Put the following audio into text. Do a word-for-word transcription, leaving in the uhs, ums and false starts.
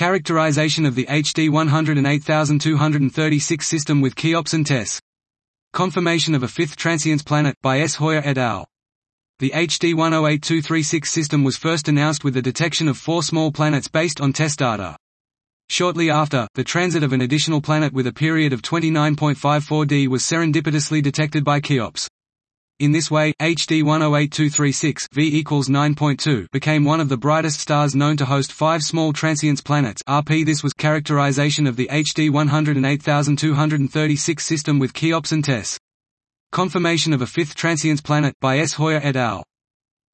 Characterization of the H D one oh eight two three six system with Cheops and Tess. Confirmation of a fifth transients planet, by S. Hoyer et al. The H D one oh eight two three six system was first announced with the detection of four small planets based on test data. Shortly after, the transit of an additional planet with a period of twenty-nine point five four D was serendipitously detected by Cheops. In this way, H D one oh eight two three six V equals nine point two became one of the brightest stars known to host five small transients planets R P. This was characterization of the H D one oh eight two three six system with Cheops and Tess. Confirmation of a fifth transients planet, by S. Hoyer et al.